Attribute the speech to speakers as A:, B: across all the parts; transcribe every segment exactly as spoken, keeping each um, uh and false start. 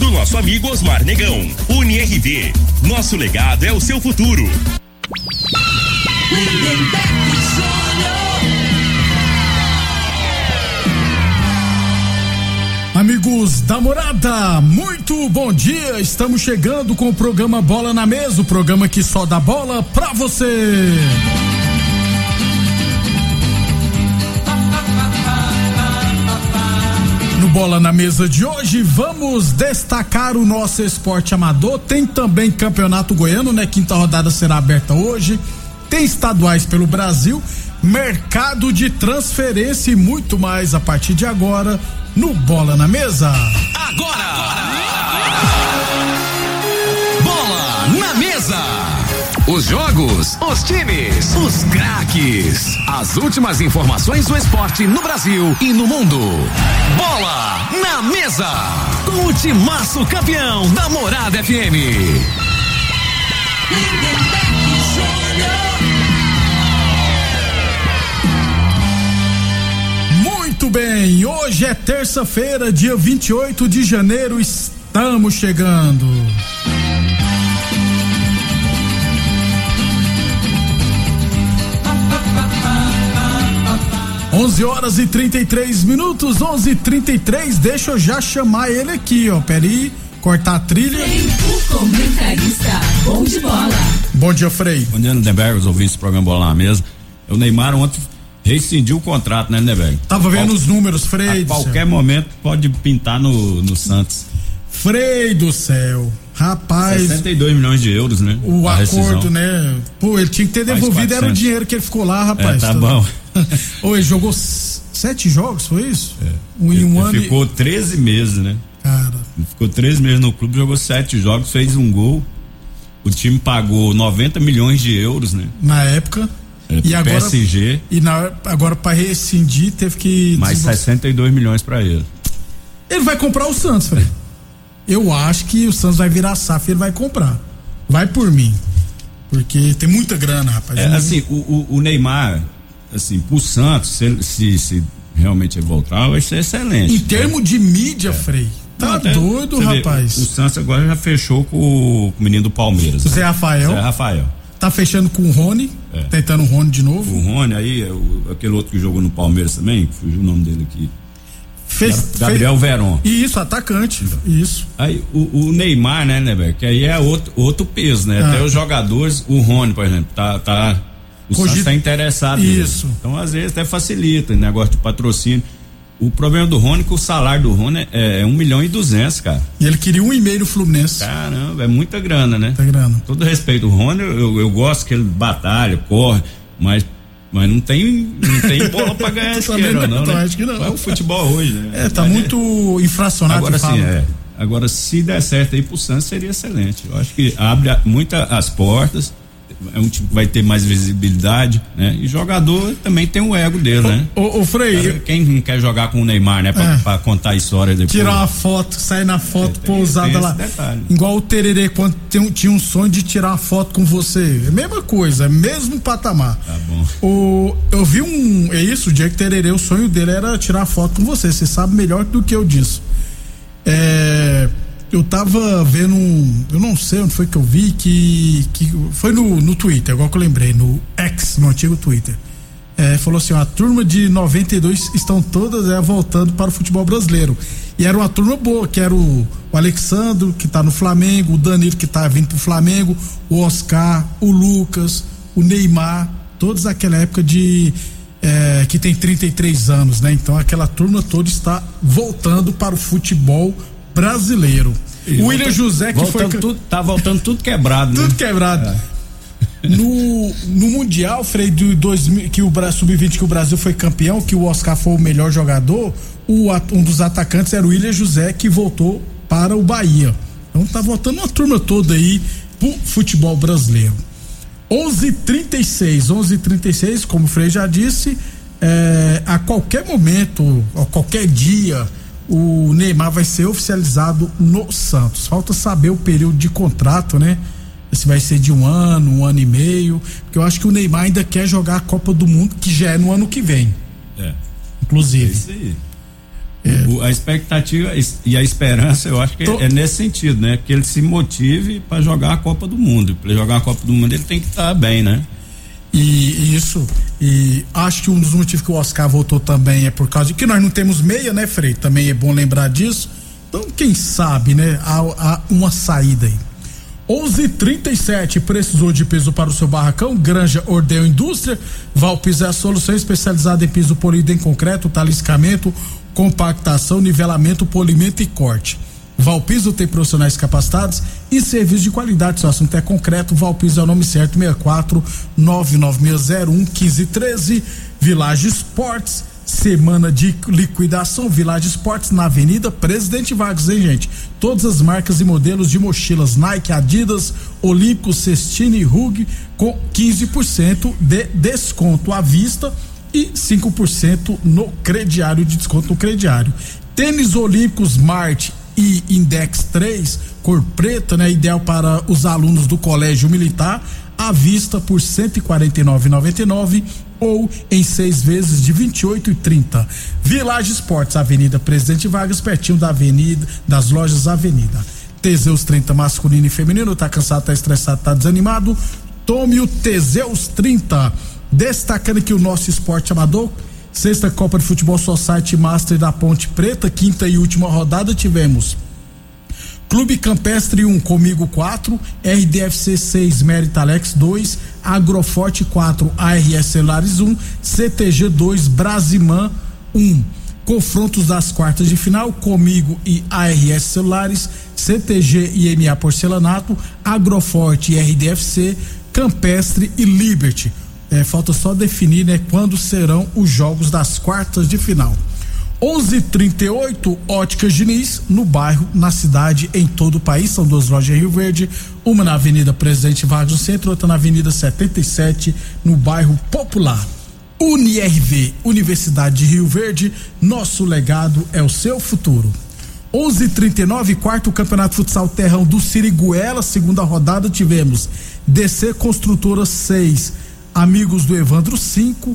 A: do nosso amigo Osmar Negão. UniRV, nosso legado é o seu futuro.
B: Amigos da Morada, muito bom dia. Estamos chegando com o programa Bola na Mesa, o programa que só dá bola pra você. No Bola na Mesa de hoje, vamos destacar o nosso esporte amador. Tem também Campeonato Goiano, né? Quinta rodada será aberta hoje. Tem estaduais pelo Brasil, mercado de transferência e muito mais a partir de agora no Bola na Mesa.
C: Agora! Bola na Mesa! Os jogos, os times, os craques. As últimas informações do esporte no Brasil e no mundo. Bola na Mesa! Com o timaço campeão da Morada F M.
B: Muito bem, hoje é terça-feira, dia vinte e oito de janeiro, estamos chegando. onze horas e trinta e três minutos, onze e trinta e três, deixa eu já chamar ele aqui, ó, peraí, cortar a trilha.
D: Frei, o comentarista, bom de bola.
B: Bom dia, Frei.
E: Bom dia, Lindenberg, os ouvintes do programa Bola na Mesa. O Neymar ontem rescindiu o contrato, né, Lindenberg?
B: Tava vendo Qual, os números, Frei.
E: A qualquer momento pode pintar no, no Santos.
B: Frei do céu, rapaz.
E: sessenta e dois milhões de euros, né?
B: O acordo, né? Pô, ele tinha que ter devolvido, era o dinheiro que ele ficou lá, rapaz.
E: É, tá bom.
B: Ou ele jogou sete jogos, foi isso?
E: É.
B: Um
E: ele,
B: em um
E: ele
B: ano.
E: Ficou treze meses, né?
B: Cara.
E: Ele ficou treze meses no clube, jogou sete jogos, fez um gol. O time pagou noventa milhões de euros, né? Na
B: época.
E: É,
B: e agora,
E: P S G.
B: E na, agora para rescindir teve que.
E: Mais sessenta e dois milhões para ele.
B: Ele vai comprar o Santos, Fred. Eu acho que o Santos vai virar S A F e ele vai comprar. Vai por mim. Porque tem muita grana, rapaz.
E: É, assim, o, o, o Neymar, assim, pro Santos, se, se, se realmente ele voltar, vai ser excelente.
B: Em termos né? de mídia, é. Frei. Tá Não, até, doido, rapaz.
E: Vê, o Santos agora já fechou com o, com o menino do Palmeiras.
B: O Zé Rafael.
E: Zé Rafael.
B: Tá fechando com o Rony, é. tentando o Rony de novo.
E: O Rony, aí, o, aquele outro que jogou no Palmeiras também, fugiu o nome dele aqui.
B: Fez,
E: Gabriel
B: fez,
E: Veron.
B: Isso, atacante. Isso.
E: Aí o, o Neymar, né, né, que aí é outro, outro peso, né? Ah. Até os jogadores, o Rony, por exemplo, tá. tá o Cogit... Santos tá interessado.
B: Isso.
E: Nele. Então, às vezes, até facilita o negócio de patrocínio. O problema do Rony é que o salário do Rony é, é um milhão e duzentos, cara.
B: E ele queria um e meio no Fluminense.
E: Caramba, é muita grana, né?
B: Muita grana.
E: Todo respeito, o Rony, eu, eu gosto que ele batalha, corre, mas, mas não tem, não tem bola pra ganhar dinheiro, não, né?
B: Acho que não.
E: É o futebol hoje, né?
B: É, tá mas muito é... infracionado.
E: Agora sim, é. Agora, se der certo aí pro Santos, seria excelente. Eu acho que abre muito as portas. É um time que vai ter mais visibilidade, né? E jogador também tem o ego dele, né?
B: Ô, ô Frei.
E: Cara, quem não quer jogar com o Neymar, né? Pra, é. pra contar a história depois.
B: Tirar uma foto, sair na foto é, pousada lá.
E: Detalhe.
B: Igual o Tererê, quando tem, tinha um sonho de tirar uma foto com você. É a mesma coisa, é mesmo patamar.
E: Tá bom.
B: O, eu vi um. É isso, o Diego Tererê, o sonho dele era tirar foto com você. Você sabe melhor do que eu disso. É. Eu tava vendo um, eu não sei onde foi que eu vi, que, que foi no, no Twitter, igual que eu lembrei, no X, no antigo Twitter. É, falou assim, ó, a turma de noventa e dois estão todas é, voltando para o futebol brasileiro. E era uma turma boa, que era o, o Alexandro, que tá no Flamengo, o Danilo, que tá vindo pro Flamengo, o Oscar, o Lucas, o Neymar, todos daquela época de é, que tem trinta e três anos, né? Então aquela turma toda está voltando para o futebol brasileiro. E o William José, que
E: foi. Tudo, tá voltando tudo quebrado,
B: tudo
E: né?
B: quebrado. É. No, no Mundial, Frei, do dois mil, que o sub vinte que o Brasil foi campeão, que o Oscar foi o melhor jogador, o, um dos atacantes era o William José, que voltou para o Bahia. Então tá voltando uma turma toda aí pro futebol brasileiro. onze e trinta e seis, onze e trinta e seis, como o Frei já disse, é, a qualquer momento, a qualquer dia, o Neymar vai ser oficializado no Santos. Falta saber o período de contrato, né? Se vai ser de um ano, um ano e meio, porque eu acho que o Neymar ainda quer jogar a Copa do Mundo, que já é no ano que vem.
E: É.
B: Inclusive.
E: É isso aí. É. O, a expectativa e a esperança, eu acho que Tô... é, é nesse sentido, né? Que ele se motive para jogar a Copa do Mundo. Para jogar a Copa do Mundo, ele tem que estar tá bem, né?
B: E isso, e acho que um dos motivos que o Oscar voltou também é por causa de que nós não temos meia, né, Frei? Também é bom lembrar disso. Então, quem sabe, né? Há, há uma saída aí. onze e trinta e sete, precisou de piso para o seu barracão? Granja Ordeu Indústria. Valpiso é a solução especializada em piso polido em concreto, taliscamento, compactação, nivelamento, polimento e corte. Valpiso tem profissionais capacitados e serviço de qualidade. Se o assunto é concreto, Valpiso é o nome certo. Seis quatro nove nove seis zero um um cinco um três. Village Esportes, semana de liquidação. Village Esportes na Avenida Presidente Vargas, hein, gente? Todas as marcas e modelos de mochilas Nike, Adidas, Olímpico, Cestini e Hug com quinze por cento de desconto à vista e cinco por cento no crediário, de desconto no crediário. Tênis Olímpicos Smart e Index três, cor preta, né? Ideal para os alunos do Colégio Militar, à vista por cento e quarenta e nove reais e noventa e nove centavos ou em seis vezes de vinte e oito reais e trinta centavos. Village Esportes, Avenida Presidente Vargas, pertinho da Avenida, das lojas Avenida. Teseus trinta masculino e feminino, tá cansado, tá estressado, tá desanimado? Tome o Teseus trinta. Destacando aqui o nosso esporte amador, sexta Copa de Futebol Society Master da Ponte Preta, quinta e última rodada, tivemos Clube Campestre um, Comigo quatro, R D F C seis, Mérita Alex dois, Agroforte quatro, A R S Celulares um, C T G dois, Brasimã um. Confrontos das quartas de final, Comigo e A R S Celulares, C T G e M A Porcelanato, Agroforte e R D F C, Campestre e Liberty. É, falta só definir, né, quando serão os jogos das quartas de final. onze e trinta e oito, Óticas Diniz, no bairro, na cidade, em todo o país. São duas lojas em Rio Verde, uma na Avenida Presidente Vargas no centro, outra na Avenida setenta e sete, no bairro Popular. Uni R V, Universidade de Rio Verde, nosso legado é o seu futuro. onze e trinta e nove, quarto Campeonato Futsal Terrão do Siriguela, segunda rodada, tivemos D C Construtora seis, Amigos do Evandro cinco,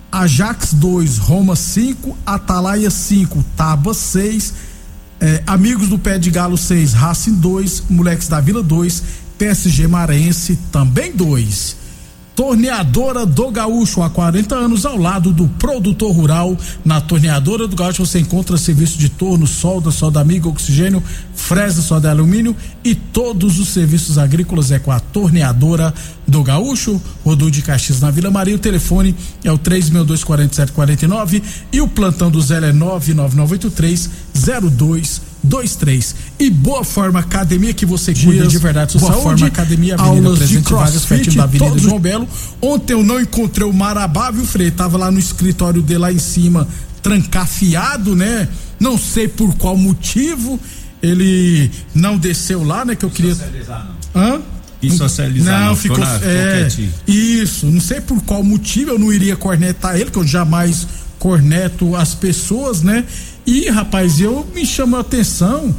B: Ajax dois, Roma cinco, Atalaia cinco, Taba seis, eh, Amigos do Pé de Galo seis, Racing dois, Moleques da Vila dois, P S G Marense também dois. Torneadora do Gaúcho, há quarenta anos, ao lado do produtor rural. Na Torneadora do Gaúcho você encontra serviço de torno, solda, solda amiga, oxigênio, fresa, solda alumínio e todos os serviços agrícolas é com a Torneadora do Gaúcho. Rodul de Caxias na Vila Maria. O telefone é o três seis dois, quatro sete quatro nove e o plantão do Zé é nove nove nove oito três zero dois dois três. E Boa Forma Academia, que você Dias, cuida de verdade sua Boa saúde. Forma Academia, Avenida aulas Presidente de Vargas, pertinho da Avenida João Belo. Ontem eu não encontrei o Marabá, viu, Frei? Tava lá no escritório dele lá em cima, trancafiado, né? Não sei por qual motivo ele não desceu lá, né? Que eu queria. Socializar, não. Hã?
E: E socializar, não,
B: não ficou. Na, é, isso, não sei por qual motivo eu não iria cornetar ele, que eu jamais corneto as pessoas, né? E, rapaz, eu me chamo a atenção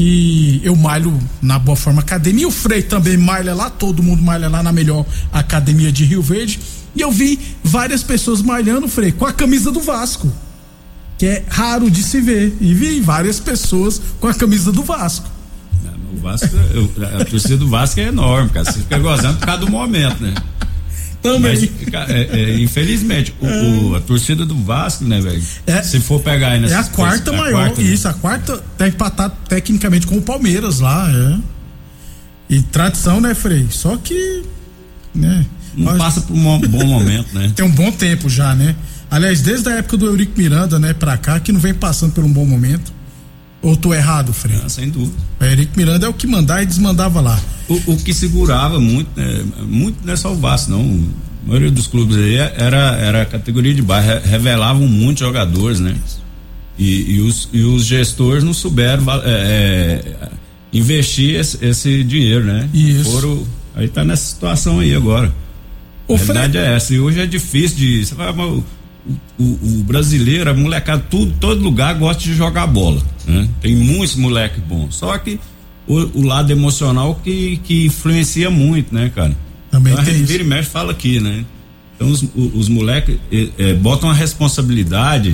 B: que eu malho na Boa Forma Academia, o Frei também malha lá, todo mundo malha lá na melhor academia de Rio Verde, e eu vi várias pessoas malhando, Frei, com a camisa do Vasco, que é raro de se ver, e vi várias pessoas com a camisa do Vasco.
E: O Vasco, a torcida do Vasco é enorme, cara, você fica gozando por causa do momento, né? Também. Mas, é, é, infelizmente, o, é. o, a torcida do Vasco, né, velho? É, se for pegar aí nessa.
B: É a quarta maior, a quarta, isso, né? A quarta tem que empatar tecnicamente com o Palmeiras lá, é. E tradição, né, Frei? Só que, né?
E: Não passa por um bom momento, né?
B: Tem um bom tempo já, né? Aliás, desde a época do Eurico Miranda, né, pra cá, que não vem passando por um bom momento. Ou tô errado, Frei?
E: Não, sem dúvida.
B: O Eurico Miranda é o que mandava e desmandava lá.
E: O, o que segurava muito, né, muito não é só o Vasco, não. A maioria dos clubes aí era, era a categoria de baixo, revelavam muitos jogadores, né? E, e, os, e os gestores não souberam é, é, investir esse, esse dinheiro, né?
B: Isso.
E: Foram, aí tá nessa situação aí agora. A verdade é essa. E hoje é difícil de. Você vai, o, o, o brasileiro, a molecada, tudo, todo lugar gosta de jogar bola, né? Tem muitos moleques bons. Só que o, o lado emocional que, que influencia muito, né, cara?
B: Também
E: então,
B: tem
E: a gente
B: isso.
E: vira e mexe fala aqui, né? Então os, os, os moleques é, é, botam a responsabilidade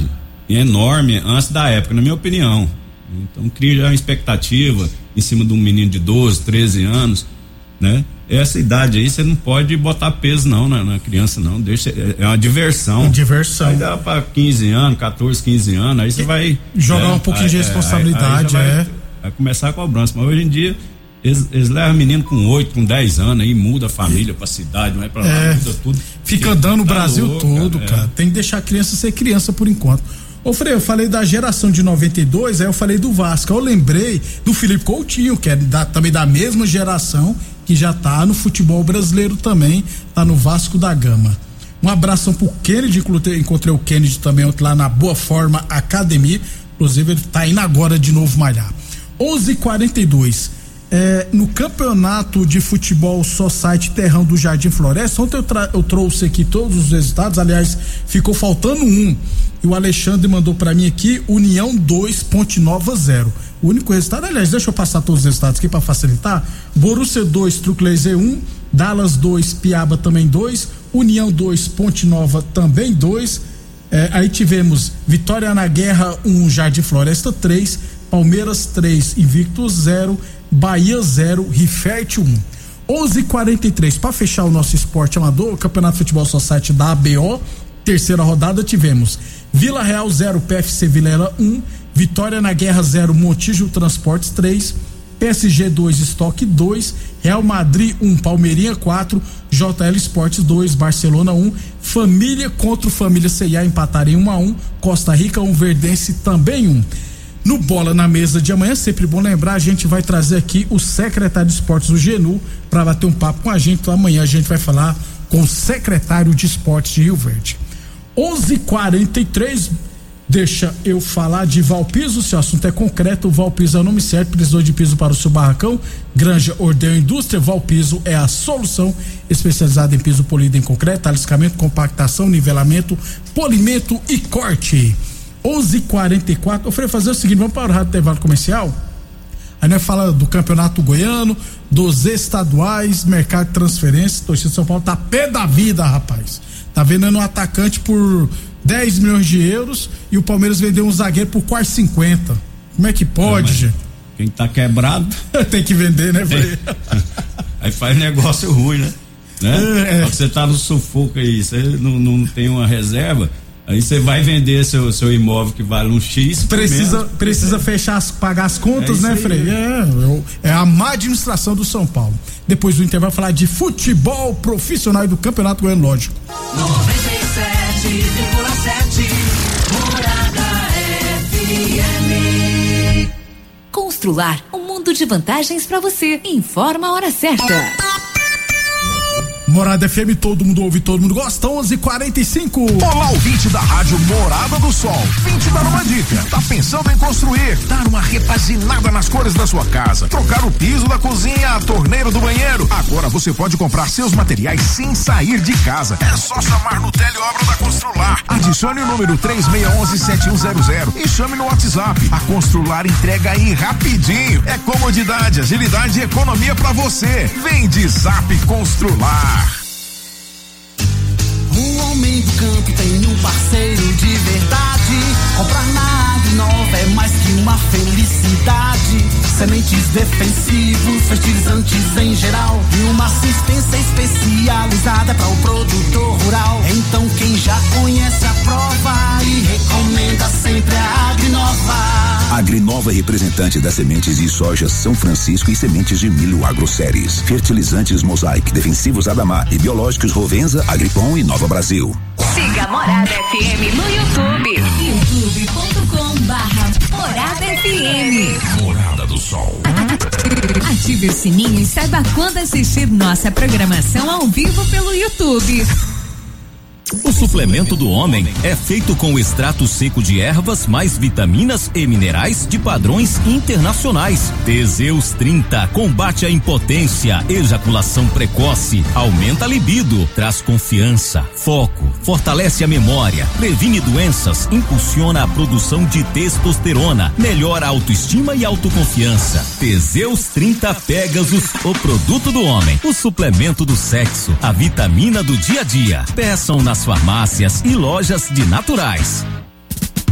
E: enorme antes da época, na minha opinião. Então cria já uma expectativa em cima de um menino de doze, treze anos, né? Essa idade aí você não pode botar peso não na, na criança não, deixa, é, é uma diversão. Uma
B: diversão.
E: Aí dá pra quinze anos, catorze, quinze anos, aí você vai
B: jogar é, um pouquinho aí, de responsabilidade, aí, aí
E: vai,
B: é.
E: Vai começar a cobrança, mas hoje em dia eles, eles levam menino com oito, com dez anos aí, muda a família pra cidade, vai pra lá,
B: é,
E: muda tudo.
B: Fica andando o tá Brasil louco, todo, cara. cara. Tem que deixar a criança ser criança por enquanto. Ô Frei, eu falei da geração de noventa e dois, aí eu falei do Vasco, eu lembrei do Felipe Coutinho, que é da, também da mesma geração, que já tá no futebol brasileiro também, tá no Vasco da Gama. Um abração pro Kennedy, encontrei o Kennedy também lá na Boa Forma Academia, inclusive ele tá indo agora de novo malhar. onze e quarenta e dois, é, no campeonato de futebol Society Terrão do Jardim Floresta, ontem eu, tra- eu trouxe aqui todos os resultados, aliás, ficou faltando um, e o Alexandre mandou pra mim aqui, União dois, Ponte Nova zero. O único resultado, aliás, deixa eu passar todos os resultados aqui pra facilitar. Borussia dois, Truclazer um, Dallas dois, Piaba também dois, União dois, Ponte Nova também dois. É, aí tivemos Vitória na Guerra um, Jardim Floresta três, Palmeiras três, Invictus zero, Bahia zero, Rifert um. onze e quarenta e três, para fechar o nosso esporte amador, o Campeonato de Futebol Society da A B O, terceira rodada, tivemos Vila Real zero, P F C Vilela um, Vitória na Guerra zero, Montijo Transportes três, P S G dois, Estoque dois, Real Madrid um, Palmeirinha quatro, J L Esportes dois, Barcelona um, Família contra o Família C I A empataram em um a um, Costa Rica um, Verdense também um. No Bola na Mesa de amanhã, sempre bom lembrar, a gente vai trazer aqui o secretário de esportes, o Genu, para bater um papo com a gente. Então amanhã a gente vai falar com o secretário de esportes de Rio Verde. onze e quarenta e três, deixa eu falar de Valpiso, se o assunto é concreto, o Valpiso é o nome certo, precisou de piso para o seu barracão, Granja Ordem Indústria, Valpiso é a solução, especializada em piso polido em concreto, aliscamento, compactação, nivelamento, polimento e corte. onze e quarenta e quatro, eu falei fazer o seguinte, vamos para o rádio intervalo comercial, aí nós fala do campeonato goiano, dos estaduais, mercado de transferência, torcida de São Paulo tá pé da vida, rapaz, tá vendendo um atacante por dez milhões de euros e o Palmeiras vendeu um zagueiro por quase cinquenta, como é que pode, é, gente?
E: Quem tá quebrado
B: tem que vender, né, Frei?
E: Aí faz negócio ruim, né? né? É. Você tá no sufoco aí, você não, não tem uma reserva, aí você vai vender seu, seu imóvel que vale um X.
B: Precisa, menos, precisa é. fechar, pagar as contas, é né, Frei? É, é a má administração do São Paulo. Depois do intervalo, falar de futebol profissional e do Campeonato Goiano, lógico.
D: noventa e sete vírgula sete Morada F M. Constrular um mundo de vantagens para você. Informa a hora certa.
B: Morada F M, todo mundo ouve, todo mundo gosta, onze e quarenta e cinco.
F: Olá, ouvinte da rádio Morada do Sol. Vim te dar uma dica. Tá pensando em construir, dar uma repaginada nas cores da sua casa, trocar o piso da cozinha, a torneira do banheiro? Agora você pode comprar seus materiais sem sair de casa. É só chamar no Teleobra da Constrular. Adicione o número três seis um um sete um zero zero e chame no WhatsApp. A Constrular entrega aí rapidinho. É comodidade, agilidade e economia pra você. Vem de Zap Constrular.
G: Um homem do campo tem um parceiro de verdade. Comprar na Agrinova é mais que uma felicidade. Sementes defensivos, fertilizantes em geral e uma assistência especializada para o produtor rural. Então quem já conhece a prova e recomenda sempre a Agrinova.
H: Agrinova é representante das sementes de soja São Francisco e sementes de milho Agroceres. Fertilizantes Mosaic, defensivos Adamar e biológicos Rovenza, Agripom e Nova Brasil.
D: Siga Morada F M no YouTube. youtube ponto com barra Morada F M.
C: Morada do Sol.
D: Ative o sininho e saiba quando assistir nossa programação ao vivo pelo YouTube.
I: O suplemento do homem é feito com extrato seco de ervas mais vitaminas e minerais de padrões internacionais. Teseus trinta combate a impotência, ejaculação precoce, aumenta a libido, traz confiança, foco, fortalece a memória, previne doenças, impulsiona a produção de testosterona, melhora a autoestima e autoconfiança. Teseus trinta Pegasus, o produto do homem, o suplemento do sexo, a vitamina do dia a dia. Peçam nas farmácias e lojas de naturais.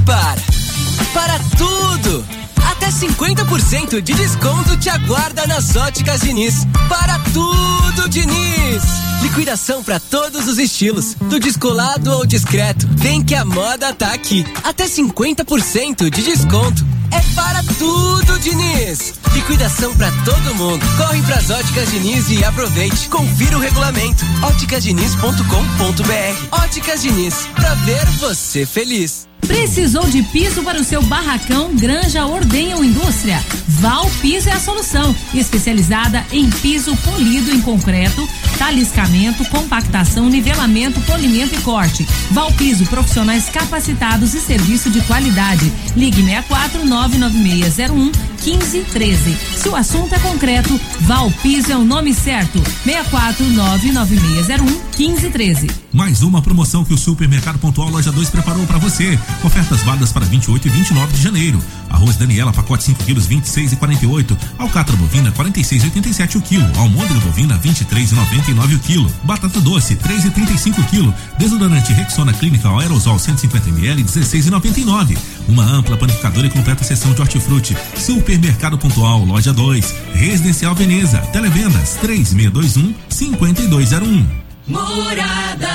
J: para. Para tudo! Até cinquenta por cento de desconto te aguarda nas Óticas Diniz. Para tudo, Diniz! Liquidação para todos os estilos, do descolado ao discreto. Vem que a moda tá aqui. Até cinquenta por cento de desconto. É para tudo, Diniz! Liquidação para todo mundo. Corre pras Óticas Diniz e aproveite. Confira o regulamento. óticas diniz ponto com ponto br. Óticas Diniz, pra ver você feliz.
K: Precisou de piso para o seu barracão, granja, ordenha ou indústria? Val Piso é a solução, especializada em piso polido em concreto, taliscamento, compactação, nivelamento, polimento e corte. Val Piso, profissionais capacitados e serviço de qualidade. Ligue seis quatro nove nove seis zero um um cinco um três. Se o assunto é concreto, Val Piso é o nome certo. seis quatro nove nove seis zero um um cinco um três.
L: Mais uma promoção que o Supermercado Pontual Loja dois preparou para você. Ofertas válidas para vinte e oito e vinte e nove de janeiro. Arroz Daniela, pacote cinco quilos, vinte e seis e quarenta e oito. Alcatra bovina, quarenta e seis e oitenta e sete o quilo. Almôndega bovina, vinte e três e noventa e nove o quilo. Batata doce, três e trinta e cinco o quilo. Desodorante Rexona Clinical Aerosol cento e cinquenta mililitros, dezesseis e noventa e nove. Uma ampla panificadora e completa seção de hortifruti. Supermercado Pontual Loja dois. Residencial Veneza. Televendas três seis dois um, cinco dois zero um.
D: Morada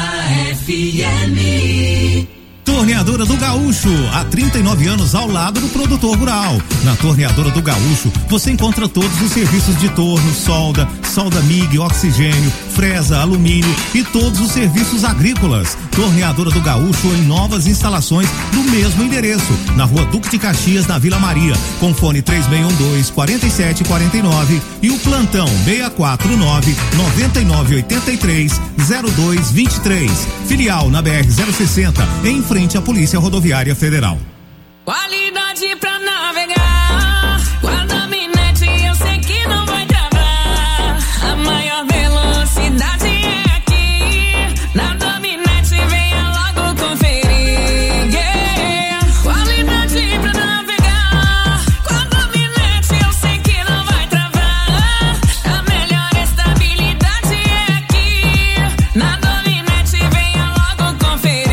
D: F M.
M: Torneadora do Gaúcho, há trinta e nove anos ao lado do produtor rural. Na Torneadora do Gaúcho, você encontra todos os serviços de torno, solda, solda M I G, oxigênio, fresa, alumínio e todos os serviços agrícolas. Torneadora do Gaúcho em novas instalações do mesmo endereço, na Rua Duque de Caxias, na Vila Maria, com fone três seis um dois, quatro sete quatro nove e o plantão seis quatro nove, nove nove oito três, zero dois dois três. Filial na B R zero sessenta, em frente à Polícia Rodoviária Federal.
N: Qualidade pra navegar. Guarda-minete, eu sei que não vai travar. A maior velocidade é aqui. Na Dominete, venha logo conferir. Yeah. Qualidade pra navegar. Guarda-minete, eu sei que não vai travar. A melhor estabilidade é aqui. Na Dominete, venha logo conferir.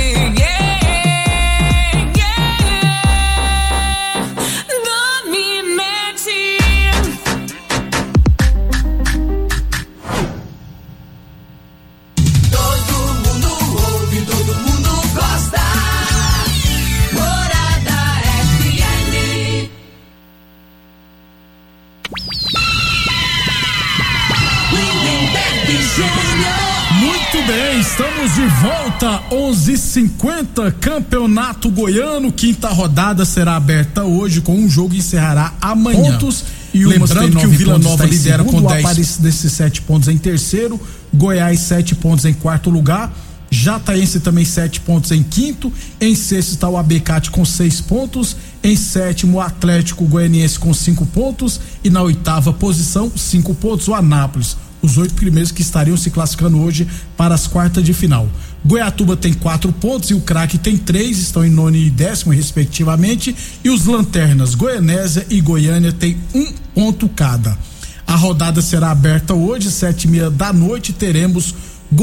B: Muito bem, estamos de volta, onze e cinquenta, Campeonato Goiano, quinta rodada será aberta hoje com um jogo e encerrará amanhã. Pontos, e lembrando que o Vila Nova lidera com dez. Aparecidense sete pontos em terceiro, Goiás sete pontos em quarto lugar, Jataense também sete pontos em quinto, em sexto está o Abecate com seis pontos, em sétimo o Atlético Goianiense com cinco pontos e na oitava posição cinco pontos o Anápolis. Os oito primeiros que estariam se classificando hoje para as quartas de final. Goiatuba tem quatro pontos e o Craque tem três, estão em nono e décimo respectivamente, e os Lanternas Goianésia e Goiânia tem um ponto cada. A rodada será aberta hoje, sete e meia da noite, teremos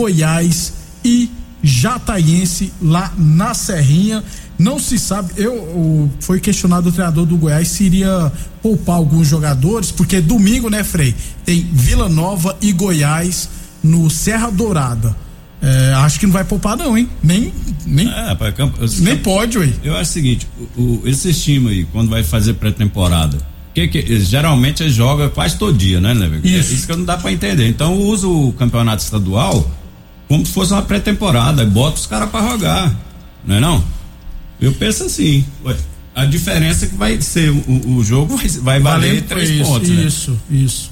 B: Goiás e Jataiense lá na Serrinha. Não se sabe, eu, eu foi questionado o treinador do Goiás se iria poupar alguns jogadores, porque domingo, né, Frei, tem Vila Nova e Goiás no Serra Dourada. É, acho que não vai poupar não, hein? Nem nem,
E: é, pai, campo,
B: nem campo, pode, ué.
E: Eu acho o seguinte, o, o, esses times aí, quando vai fazer pré-temporada, que, que geralmente eles jogam quase todo dia, né, né? Isso. É isso que não dá pra entender. Então usa o campeonato estadual como se fosse uma pré-temporada, bota os caras pra jogar, não é não? Eu penso assim, ué, a diferença é que vai ser, o, o jogo vai, vai valer três
B: isso,
E: pontos,
B: isso, né? Isso,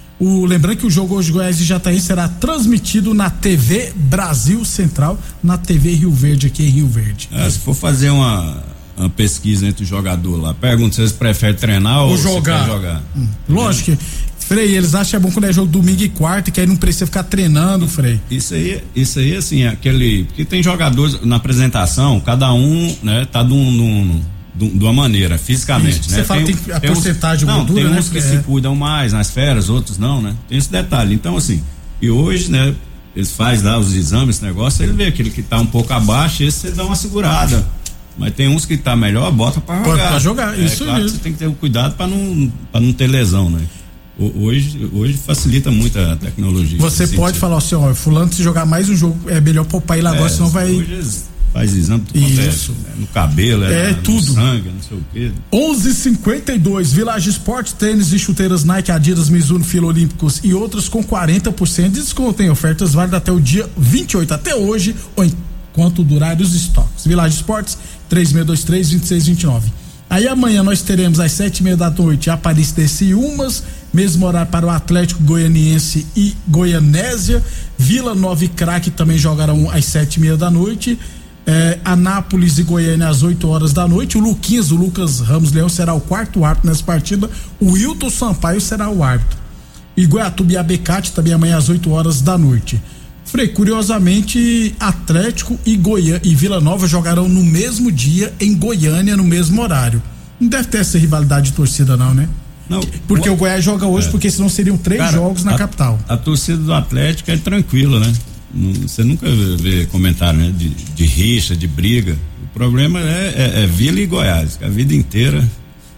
B: o lembrando que o jogo hoje Goiás e Jataense será transmitido na T V Brasil Central, na T V Rio Verde, aqui em Rio Verde.
E: É, se for fazer uma, uma pesquisa entre o jogador lá, pergunta se eles preferem treinar ou, ou jogar. Se quer jogar.
B: Hum, lógico que Frei, eles acham que é bom quando é jogo domingo e quarta, que aí não precisa ficar treinando, Frei.
E: Isso aí, isso aí, assim, é aquele. Porque tem jogadores na apresentação, cada um, né, tá de, um, de, de uma maneira, fisicamente, isso, né?
B: Você fala tem, tem a tem porcentagem uns, de gordura,
E: não, tem
B: né?
E: uns que
B: é.
E: se cuidam mais nas férias, outros não, né? Tem esse detalhe. Então, assim, e hoje, né, eles fazem lá os exames, esse negócio, ele vê aquele que tá um pouco abaixo, esse você dá uma segurada. Mas tem uns que tá melhor, bota pra jogar.
B: Pode pra jogar,
E: é,
B: isso
E: claro
B: mesmo.
E: Que você tem que ter um cuidado pra não, pra não ter lesão, né? Hoje, hoje facilita muito a tecnologia.
B: Você pode falar assim, ó, fulano, se jogar mais um jogo, é melhor poupar ele agora, é, senão vai...
E: Hoje faz exame, tudo
B: isso.
E: Acontece, né? No cabelo, é,
B: é
E: no
B: tudo.
E: sangue, não sei o quê.
B: onze e cinquenta e dois, Village Esportes, tênis e chuteiras Nike, Adidas, Mizuno, Fila Olímpicos e outros com quarenta por cento de desconto. Tem ofertas válidas até o dia vinte e oito, até hoje, ou enquanto durarem os estoques. Village Esportes, três seis dois três, dois seis dois nove. Aí amanhã nós teremos às sete e meia da noite Aparecidense e Umas, mesmo horário para o Atlético Goianiense e Goianésia. Vila Nova e Craque também jogarão às sete e meia da noite. É, Anápolis e Goiânia às oito horas da noite. O Luquinhas, o Lucas Ramos Leão, será o quarto árbitro nessa partida. O Wilton Sampaio será o árbitro. E Goiatuba e Abecate também amanhã às oito horas da noite. Frei, curiosamente, Atlético e Goiânia e Vila Nova jogarão no mesmo dia em Goiânia, no mesmo horário. Não deve ter essa rivalidade de torcida, não, né?
E: Não,
B: porque
E: o,
B: o Goiás joga hoje, é. porque senão seriam três Cara, jogos na
E: a,
B: capital.
E: A torcida do Atlético é tranquila, né? Você nunca vê comentário, né? De, de rixa, de briga. O problema é, é, é Vila e Goiás, a vida inteira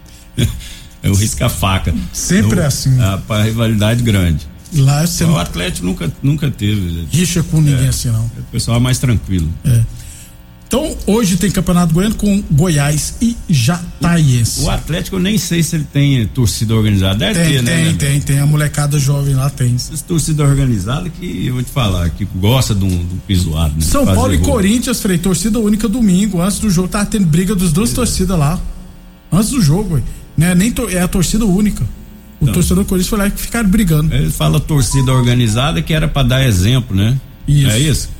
E: é o risca-faca.
B: Sempre
E: então,
B: é assim.
E: A, a rivalidade grande.
B: Lá você
E: o
B: não...
E: Atlético nunca, nunca teve.
B: Rixa com ninguém
E: é,
B: assim, não.
E: O pessoal é mais tranquilo.
B: É. Então, hoje tem Campeonato Goiano com Goiás e Jataiense.
E: O, o Atlético, eu nem sei se ele tem torcida organizada. Deve
B: tem,
E: ter, né?
B: Tem,
E: né?
B: tem, tem. A molecada jovem lá tem.
E: Essa torcida organizada que, eu vou te falar, que gosta de um, de um pisoado, né?
B: São Paulo e
E: gol.
B: Corinthians, Frei, torcida única domingo. Antes do jogo, tava tendo briga dos dois é. torcidas lá. Antes do jogo, ué. Né? Nem to, é a torcida única. O então, torcedor do Corinthians foi lá e ficaram brigando.
E: Ele fala torcida organizada que era pra dar exemplo, né?
B: Isso.
E: É isso?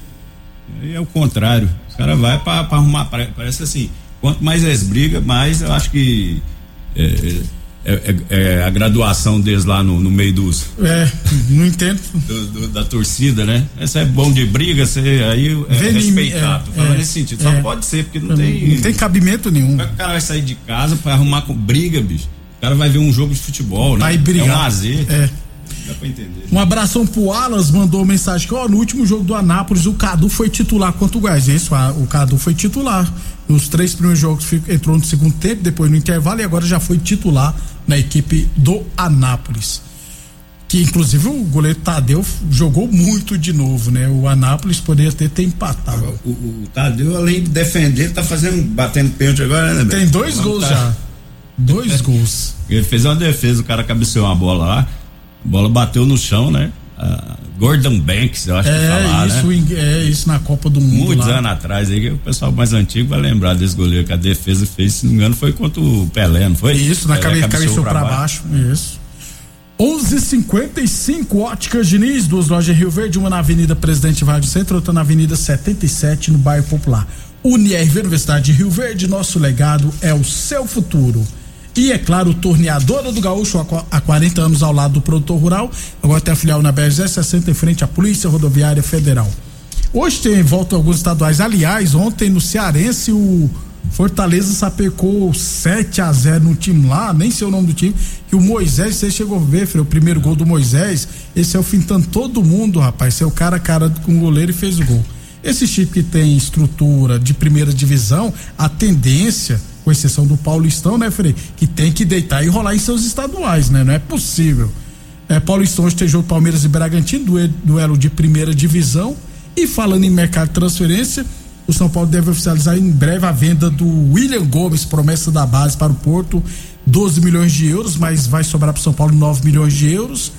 E: Aí é o contrário. Os caras vai pra, pra arrumar, parece assim, quanto mais eles brigam, mais eu acho que é, é, é, é a graduação deles lá no, no meio dos...
B: É, não entendo.
E: Do, do, da torcida, né? Essa é bom de briga, você aí é
B: Vem
E: respeitar,
B: é,
E: tô falando
B: é,
E: nesse sentido,
B: é,
E: só pode ser, porque não
B: é,
E: tem...
B: Não tem cabimento nenhum.
E: O cara vai sair de casa pra arrumar com briga, bicho. O cara vai ver um jogo de futebol, né?
B: Vai brigar.
E: É um lazer.
B: É.
E: Dá pra entender.
B: Um abração pro Alas, mandou mensagem que, ó, no último jogo do Anápolis, o Cadu foi titular contra o Goiás. Isso, o Cadu foi titular. Nos três primeiros jogos entrou no segundo tempo, depois no intervalo e agora já foi titular na equipe do Anápolis. Que inclusive o goleiro Tadeu jogou muito de novo, né? O Anápolis poderia ter, ter empatado.
E: O, o, o Tadeu, além de defender, tá fazendo, batendo pênalti agora, né?
B: Tem dois Vamos gols tá... já. Dois gols.
E: Ele fez uma defesa, o cara cabeceou uma bola lá, a bola bateu no chão, né? Uh, Gordon Banks, eu acho
B: é,
E: que falar,
B: isso,
E: né?
B: É isso na Copa do Mundo.
E: Muitos
B: lá.
E: anos atrás, aí o pessoal mais antigo vai lembrar desse goleiro que a defesa fez, se não me engano, foi contra o Pelé, não foi?
B: Isso, na
E: Pelé
B: cabeça cabeceou pra baixo. baixo. Isso. onze e cinquenta e cinco, Óticas Diniz, duas lojas em Rio Verde, uma na Avenida Presidente Vargas Centro, outra na Avenida setenta e sete, no bairro Popular. Unirv, Universidade de Rio Verde, nosso legado é o seu futuro. E, é claro, Torneadora do Gaúcho, há quarenta anos ao lado do produtor rural, agora tem a filial na B R sessenta em frente à Polícia Rodoviária Federal. Hoje tem volta alguns estaduais. Aliás, ontem no Cearense o Fortaleza sapecou sete a zero no time lá, nem sei o nome do time, que o Moisés, você chegou a ver, filho, o primeiro gol do Moisés, esse é o fintando todo mundo, rapaz, esse é o cara a cara com o goleiro e fez o gol. Esse time que tem estrutura de primeira divisão, a tendência, com exceção do Paulistão, né, Frei, que tem que deitar e rolar em seus estaduais, né, não é possível. É, Paulistão hoje tem jogo Palmeiras e Bragantino, duelo, duelo de primeira divisão. E falando em mercado de transferência, o São Paulo deve oficializar em breve a venda do William Gomes, promessa da base para o Porto, doze milhões de euros, mas vai sobrar para o São Paulo nove milhões de euros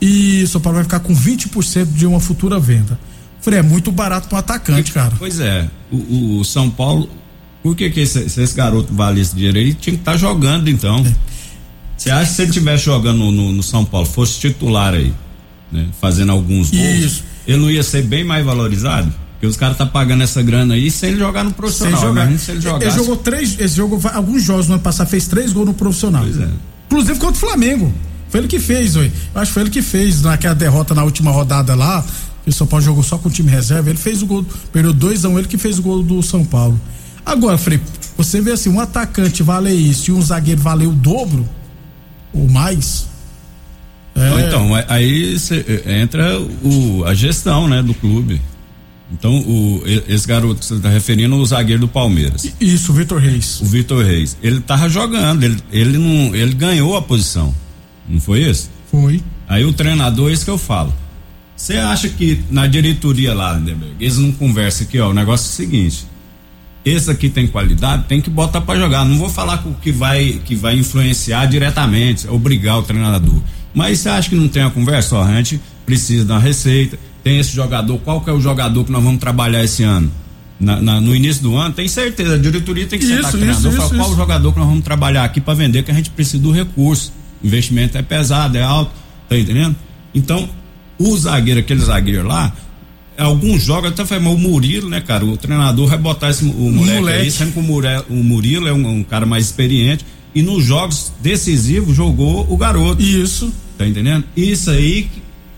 B: e o São Paulo vai ficar com vinte por cento de uma futura venda. Frei, é muito barato para o atacante, cara.
E: Pois é, o, o São Paulo, por que que esse, esse garoto vale esse dinheiro aí? Tinha que estar tá jogando então. Você é. acha que se ele estivesse jogando no, no, no São Paulo, fosse titular aí, né, fazendo alguns gols, Isso. ele não ia ser bem mais valorizado? Porque os caras tá pagando essa grana aí sem ele jogar no profissional.
B: Sem jogar.
E: Se ele jogasse...
B: Ele jogou três, ele jogou alguns jogos no ano passado, fez três gols no profissional.
E: Pois é.
B: Inclusive contra o Flamengo. Foi ele que fez, ué. Eu acho que foi ele que fez naquela derrota na última rodada lá. O São Paulo jogou só com o time reserva. Ele fez o gol, perdeu dois a um, ele que fez o gol do São Paulo. Agora, Frei, você vê assim, um atacante vale isso e um zagueiro vale o dobro ou mais.
E: É... Então, aí cê, entra o, a gestão, né, do clube. Então, o, esse garoto que você está referindo é o zagueiro do Palmeiras.
B: Isso, o Vitor Reis.
E: O Vitor Reis. Ele tava jogando, ele, ele, não, ele ganhou a posição. Não foi isso?
B: Foi.
E: Aí o treinador, é isso que eu falo. Você acha que na diretoria lá, Lindenberg, eles não conversam aqui, ó, o negócio é o seguinte: esse aqui tem qualidade, tem que botar pra jogar. Não vou falar que vai, que vai influenciar diretamente, obrigar o treinador. Mas você acha que não tem a conversa? Ó, a gente precisa da receita, tem esse jogador, qual que é o jogador que nós vamos trabalhar esse ano? Na, na, no início do ano, tem certeza, a diretoria tem que sentar com o treinador e falar qual o jogador que nós vamos trabalhar aqui para vender, que a gente precisa do recurso. O investimento é pesado, é alto, tá entendendo? Então, o zagueiro, aquele zagueiro lá, alguns jogos, até foi, mas o Murilo, né, cara, o treinador vai botar esse, o moleque, moleque. aí, sendo que o Murilo, o Murilo é um, um cara mais experiente, e nos jogos decisivos jogou o garoto.
B: Isso.
E: Tá entendendo? Isso aí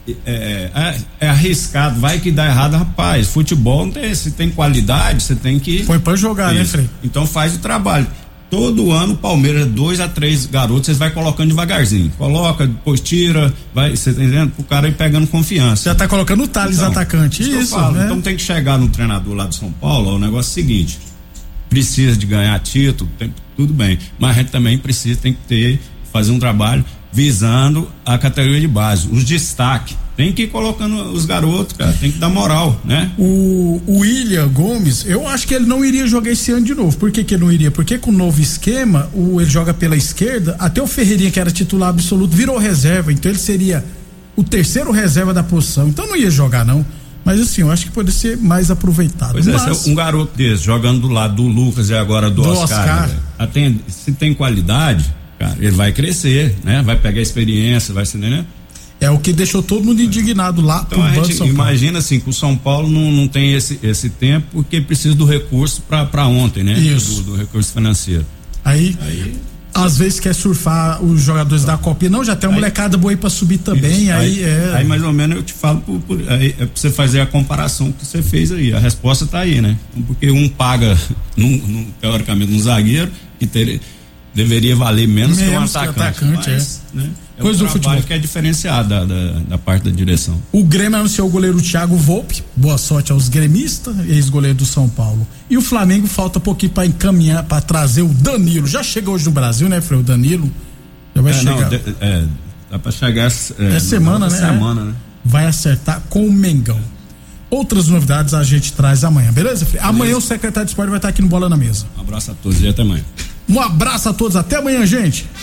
E: é, é, é arriscado, vai que dá errado, rapaz. Futebol não tem, se tem qualidade, você tem que.
B: Põe pra jogar, isso. né, Frei?
E: Então faz o trabalho. Todo ano o Palmeiras, dois a três garotos, vocês vai colocando devagarzinho. Coloca, depois tira, vai, você tá entendendo? O cara ir pegando confiança.
B: Já tá colocando o Thales então, atacante. Isso, isso
E: falo,
B: né?
E: Então tem que chegar no treinador lá de São Paulo, ó, o negócio é o seguinte: precisa de ganhar título, tem, tudo bem, mas a gente também precisa, tem que ter, fazer um trabalho visando a categoria de base, os destaques. Tem que ir colocando os garotos, cara, tem que dar moral, né?
B: O, o William Gomes, eu acho que ele não iria jogar esse ano de novo. Por que que ele não iria? Porque com o novo esquema, o, ele joga pela esquerda, até o Ferreirinha, que era titular absoluto, virou reserva, então ele seria o terceiro reserva da posição, então não ia jogar não. Mas assim, eu acho que pode ser mais aproveitado.
E: Pois
B: Mas...
E: é, um garoto desse, jogando do lado do Lucas e agora do, do Oscar, Oscar. Né? Atende, se tem qualidade, cara, ele vai crescer, né? Vai pegar experiência, vai se, né?
B: É o que deixou todo mundo indignado lá.
E: Então a gente imagina assim que o São Paulo não, não tem esse, esse tempo porque precisa do recurso para ontem, né?
B: Isso.
E: Do, do recurso financeiro.
B: Aí, aí, às vezes quer surfar os jogadores da Copinha, não, já tem uma aí, molecada boa aí para subir também. Aí, aí, é...
E: aí mais ou menos eu te falo por, por, aí, é pra você fazer a comparação que você fez aí. A resposta tá aí, né? Porque um paga, num, num, teoricamente, um zagueiro que ter, deveria valer menos, menos que um atacante. Que atacante mas, é. Né? É coisa um do futebol que é diferenciado da, da, da parte da direção.
B: O Grêmio anunciou o goleiro Thiago Volpe, boa sorte aos gremistas, ex-goleiro do São Paulo. E o Flamengo falta pouquinho para encaminhar, para trazer o Danilo. Já chega hoje no Brasil, né, Frei? O Danilo já vai é, chegar. Não, de,
E: é, dá para chegar é,
B: é semana, né?
E: semana, né?
B: Vai acertar com o Mengão. Outras novidades a gente traz amanhã, beleza, Frei? Beleza. Amanhã o secretário de esporte vai estar aqui no Bola na Mesa.
E: Um abraço a todos e até amanhã.
B: Um abraço a todos, até amanhã, gente.